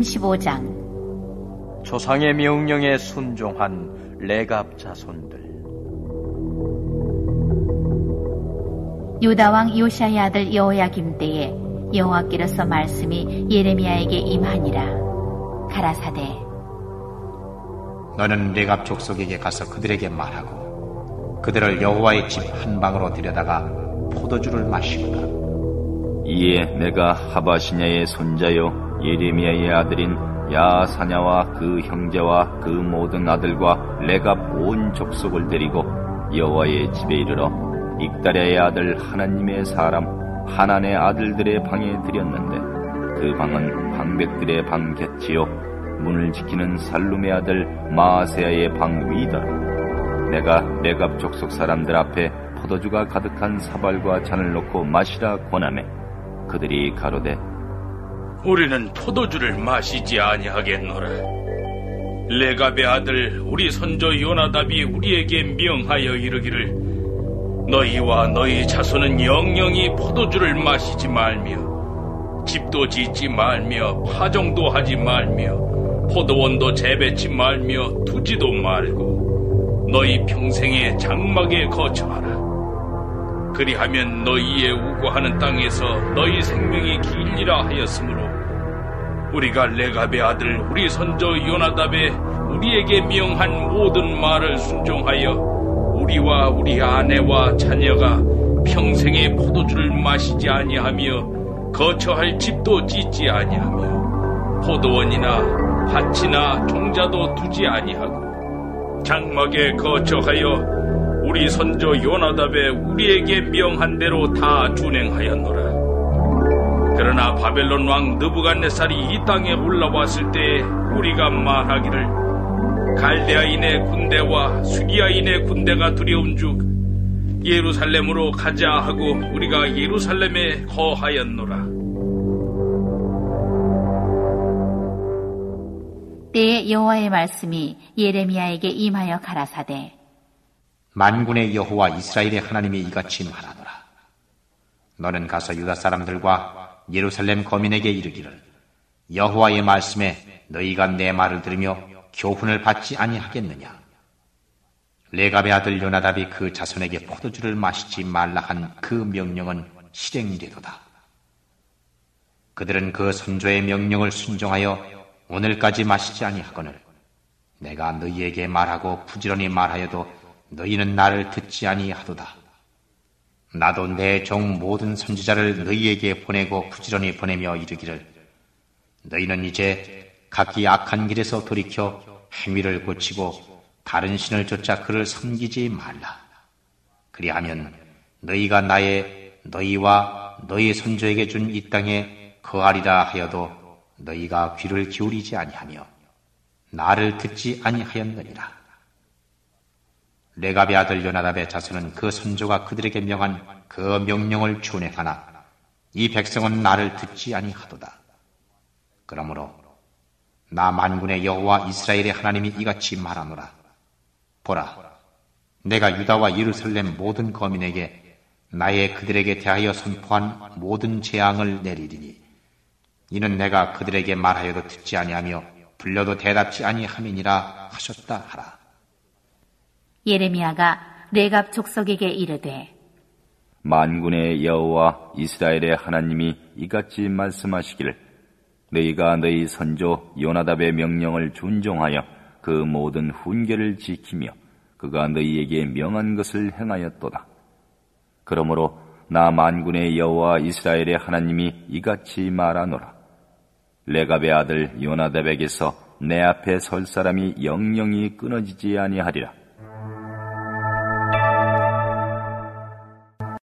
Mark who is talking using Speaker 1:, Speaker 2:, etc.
Speaker 1: 35장.
Speaker 2: 조상의 명령에 순종한 레갑 자손들.
Speaker 1: 유다 왕 요시아의 아들 여호야김 때에 여호와께로서 말씀이 예레미야에게 임하니라. 가라사대,
Speaker 3: 너는 레갑 족속에게 가서 그들에게 말하고 그들을 여호와의 집 한 방으로 들여다가 포도주를 마시거라.
Speaker 4: 이에 내가 하바시냐의 손자요 예레미야의 아들인 야사냐와 그 형제와 그 모든 아들과 레갑 온 족속을 데리고 여호와의 집에 이르러 익다랴의 아들 하나님의 사람 하난의 아들들의 방에 들였는데 그 방은 방백들의 방 곁이요 문을 지키는 살룸의 아들 마아세야의 방 위더라. 내가 레갑 족속 사람들 앞에 포도주가 가득한 사발과 잔을 놓고 마시라 권하매 그들이 가로되
Speaker 5: 우리는 포도주를 마시지 아니하겠노라. 레갑의 아들 우리 선조 요나답이 우리에게 명하여 이르기를 너희와 너희 자손은 영영이 포도주를 마시지 말며 집도 짓지 말며 파종도 하지 말며 포도원도 재배치 말며 두지도 말고 너희 평생에 장막에 거처하라. 그리하면 너희의 우고하는 땅에서 너희 생명이 길리라 하였으므로 우리가 레갑의 아들 우리 선조 요나답의 우리에게 명한 모든 말을 순종하여 우리와 우리 아내와 자녀가 평생에 포도주를 마시지 아니하며 거처할 집도 짓지 아니하며 포도원이나 밭이나 종자도 두지 아니하고 장막에 거처하여 우리 선조 요나답의 우리에게 명한 대로 다 준행하였노라. 그러나 바벨론 왕 느부갓네살이 이 땅에 올라왔을 때에 우리가 말하기를 갈대아인의 군대와 수리아인의 군대가 두려운즉 예루살렘으로 가자 하고 우리가 예루살렘에 거하였노라.
Speaker 1: 때에 여호와의 말씀이 예레미야에게 임하여 가라사대,
Speaker 3: 만군의 여호와 이스라엘의 하나님이 이같이 말하노라. 너는 가서 유다 사람들과 예루살렘 거민에게 이르기를 여호와의 말씀에 너희가 내 말을 들으며 교훈을 받지 아니하겠느냐. 레갑의 아들 요나답이 그 자손에게 포도주를 마시지 말라 한 그 명령은 실행되도다. 그들은 그 선조의 명령을 순종하여 오늘까지 마시지 아니하거늘 내가 너희에게 말하고 부지런히 말하여도 너희는 나를 듣지 아니하도다. 나도 내 종 모든 선지자를 너희에게 보내고 부지런히 보내며 이르기를 너희는 이제 각기 악한 길에서 돌이켜 행위를 고치고 다른 신을 쫓아 그를 섬기지 말라. 그리하면 너희가 너희와 너희 선조에게 준 이 땅에 거하리라 하여도 너희가 귀를 기울이지 아니하며 나를 듣지 아니하였느니라. 레갑의 아들 요나답의 자손은 그 선조가 그들에게 명한 그 명령을 준행하나 이 백성은 나를 듣지 아니하도다. 그러므로 나 만군의 여호와 이스라엘의 하나님이 이같이 말하노라. 보라, 내가 유다와 예루살렘 모든 거민에게 나의 그들에게 대하여 선포한 모든 재앙을 내리리니 이는 내가 그들에게 말하여도 듣지 아니하며 불려도 대답지 아니함이니라 하셨다 하라.
Speaker 1: 예레미야가 레갑 족속에게 이르되
Speaker 4: 만군의 여호와 이스라엘의 하나님이 이같이 말씀하시기를 너희가 너희 선조 요나답의 명령을 준종하여 그 모든 훈계를 지키며 그가 너희에게 명한 것을 행하였도다. 그러므로 나 만군의 여호와 이스라엘의 하나님이 이같이 말하노라. 레갑의 아들 요나답에게서 내 앞에 설 사람이 영영이 끊어지지 아니하리라.